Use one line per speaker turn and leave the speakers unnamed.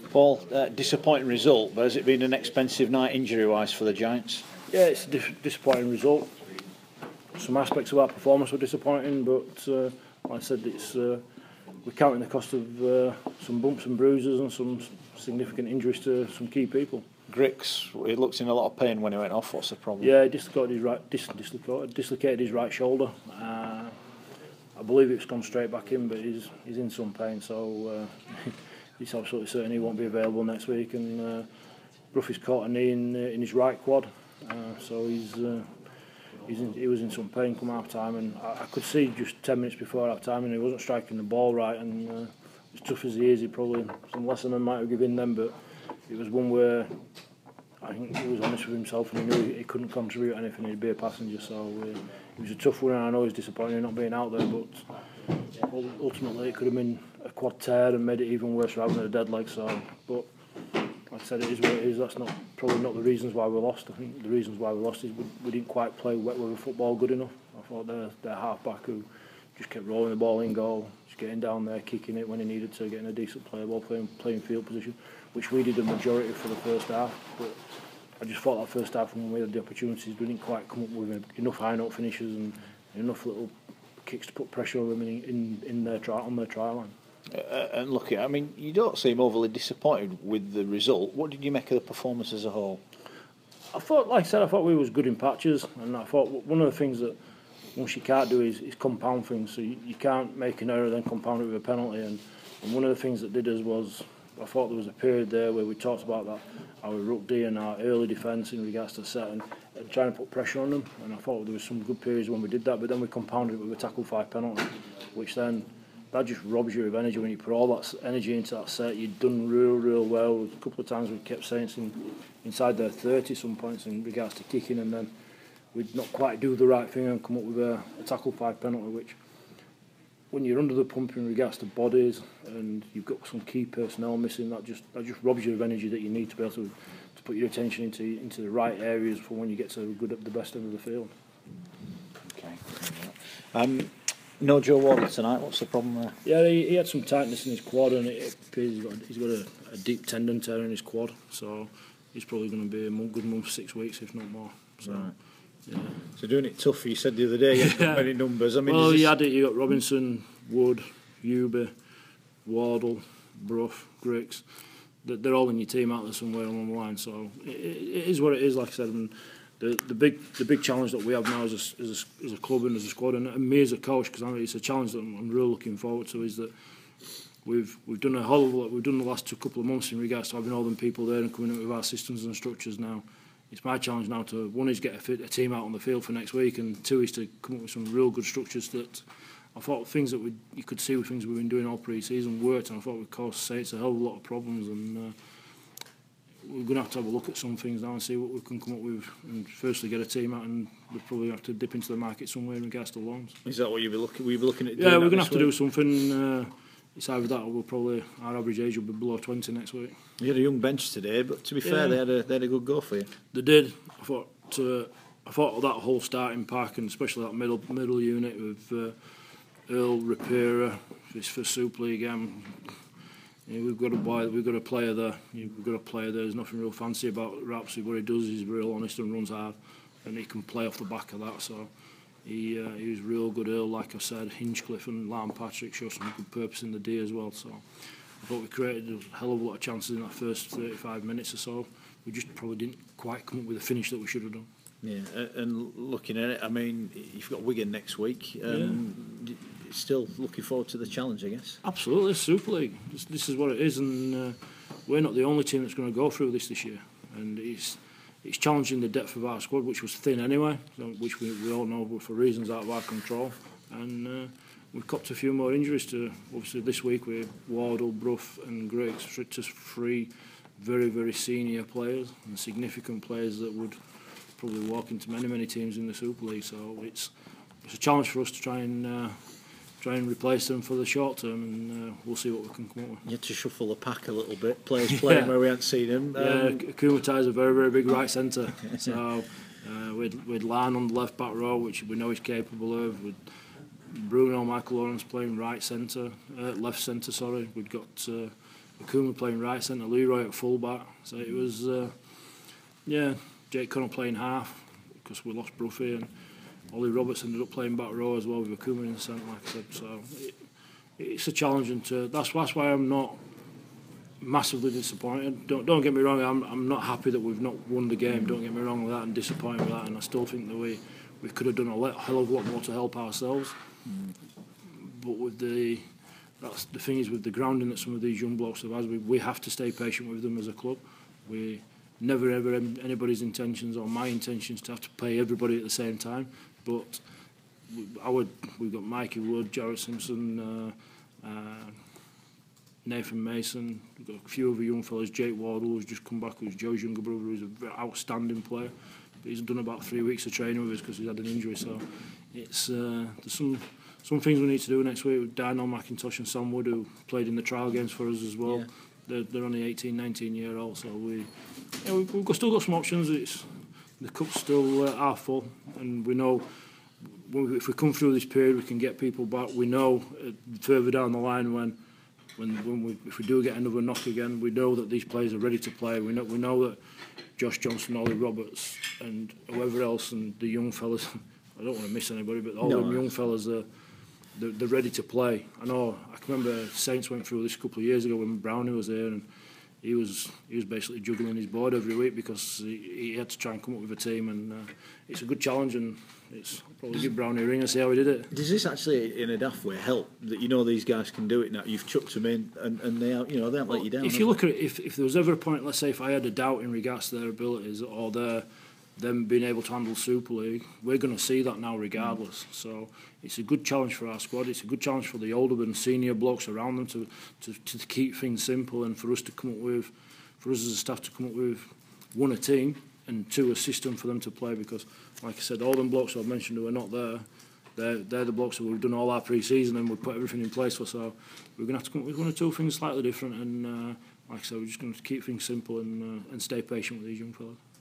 Paul, disappointing result, but has it been an expensive night injury-wise for the Giants?
Yeah, it's a disappointing result. Some aspects of our performance were disappointing, but like I said, it's we're counting the cost of some bumps and bruises and some significant injuries to some key people.
Griggs, he looks in a lot of pain when he went off. What's the problem?
Yeah, he dislocated his right shoulder. I believe it's gone straight back in, but he's in some pain, so he's absolutely certain he won't be available next week. And Bruffy's caught a knee in his right quad, so he was in some pain come half time, and I could see just 10 minutes before half time, and he wasn't striking the ball right, and as tough as he is, he probably some lesson might have given them, but it was one where I think he was honest with himself and he knew he couldn't contribute anything, he'd be a passenger, so it was a tough one, and I know he's disappointed not being out there, but ultimately it could have been a quad tear and made it even worse rather than a dead leg, so, but like I said, it is what it is. That's probably not the reasons why we lost. I think the reasons why we lost is we didn't quite play wet weather football good enough. I thought their half-back who just kept rolling the ball in goal, just getting down there, kicking it when he needed to, getting a decent player ball, playing field position, which we did the majority for the first half. But I just thought that first half when we had the opportunities, we didn't quite come up with enough high-note finishes and enough little kicks to put pressure on them on their try line.
And look, I mean, you don't seem overly disappointed with the result. What did you make of the performance as a whole?
I thought, like I said, I thought we was good in patches, and I thought one of the things that once you can't do is compound things. So you can't make an error then compound it with a penalty. And one of the things that did us was, I thought there was a period there where we talked about that our ruck D and our early defence in regards to set and trying to put pressure on them. And I thought there was some good periods when we did that, but then we compounded it with a tackle 5 penalty, which then that just robs you of energy. When you put all that energy into that set, you've done real well. A couple of times we kept saying it's inside their 30 some points in regards to kicking, and then we'd not quite do the right thing and come up with a tackle 5 penalty, which when you're under the pump in regards to bodies and you've got some key personnel missing, that just robs you of energy that you need to be able to put your attention into the right areas for when you get to the best end of the field.
Okay. No Joe Wardle tonight. What's the problem there?
Yeah, he had some tightness in his quad, and it appears he's got a deep tendon tear in his quad. So he's probably going to be a good month, 6 weeks, if not more. So,
right.
Yeah.
So doing it tough. You said the other day you had many numbers. I mean,
well, you had it. You got Robinson, Wood, Euby, Wardle, Brough, Griggs. They're all in your team out there somewhere along the line. So it is what it is. Like I said. And the big challenge that we have now as a club and as a squad, and me as a coach, because it's a challenge that I'm really looking forward to, is that we've done a whole lot. We've done the last couple of months in regards to having all them people there and coming up with our systems and structures now. It's my challenge now to, one is get a team out on the field for next week, and two is to come up with some real good structures that I thought things that you could see with things we've been doing all pre-season worked, and I thought we'd cause Saints a hell of a lot of problems, and we're going to have a look at some things now and see what we can come up with, and firstly get a team out, and we'll probably have to dip into the market somewhere in regards to loans.
Is that what you'll be looking at doing?
Yeah, we're going to have to do something. It's either that or our average age will be below 20 next week.
You had a young bench today, but to be fair, they had a good go for you.
They did. I thought that whole starting pack, and especially that middle unit with Earl, Rapira, for Super League. We've got a player there. We've got a player there. There's nothing real fancy about Rapsy. What he does is real honest and runs hard, and he can play off the back of that. So he was real good. Earl, like I said, Hinchcliffe and Lam Patrick show some good purpose in the D as well. So I thought we created a hell of a lot of chances in that first 35 minutes or so. We just probably didn't quite come up with the finish that we should have done.
Yeah, and looking at it, I mean, you've got Wigan next week. Still looking forward to the challenge, I guess.
Absolutely, Super League. This is what it is, and we're not the only team that's going to go through this year. And it's challenging the depth of our squad, which was thin anyway, which we all know were for reasons out of our control. And we've copped a few more injuries to, obviously this week with Wardle, Brough and Griggs, just 3 very, very senior players and significant players that would probably walk into many teams in the Super League. So it's a challenge for us to try and replace them for the short term, and we'll see what we can come up with.
You had to shuffle the pack a little bit, players playing where we hadn't seen them.
Kumata is a very, very big right centre, so we'd Lan on the left back row, which we know he's capable of, with Bruno Michael Lawrence playing right centre, left centre, sorry. We've got Kuma playing right centre, Leroy at full back. So it was, Jake Connell playing half because we lost Bruffy, and Ollie Roberts ended up playing back row as well with Kuma in the centre, like I said. So it's a challenge, and that's why I'm not massively disappointed. Don't get me wrong, I'm not happy that we've not won the game. Don't get me wrong with that, and disappointed with that. And I still think that we could have done a hell of a lot more to help ourselves. But with the thing is, with the grounding that some of these young blokes have, we have to stay patient with them as a club. We never ever anybody's intentions or my intentions to have to pay everybody at the same time. But we've got Mikey Wood, Jarrett Simpson, Nathan Mason. We've got a few other young fellas. Jake Wardle, who's just come back, who's Joe's younger brother, who's an outstanding player. But he's done about 3 weeks of training with us because he's had an injury. So it's there's some things we need to do next week with Dino McIntosh and Sam Wood, who played in the trial games for us as well. Yeah. They're only 18, 19-year-old, so we've still got some options. The cup's still half full, and we know if we come through this period, we can get people back. We know further down the line if we do get another knock again, we know that these players are ready to play. We know that Josh Johnson, Ollie Roberts, and whoever else, and the young fellas. I don't want to miss anybody, but all them young fellas they're ready to play. I can remember Saints went through this a couple of years ago when Brownie was there, and he was basically juggling his board every week because he had to try and come up with a team, and it's a good challenge, and it's probably give Brownie a ring and see how he did it.
Does this actually, in a daft way, help that these guys can do it now? You've chucked them in, and they haven't let you down.
If you look at it, if there was ever a point, let's say, if I had a doubt in regards to their abilities or them being able to handle Super League, we're going to see that now regardless. So it's a good challenge for our squad. It's a good challenge for the older and senior blokes around them to keep things simple, and for us as a staff to come up with, one, a team, and two, a system for them to play. Because, like I said, all them blokes I've mentioned who are not there, they're the blokes who we've done all our pre-season and we've put everything in place for. So we're going to have to come up with one or two things slightly different, and like I said, we're just going to keep things simple and stay patient with these young fellas.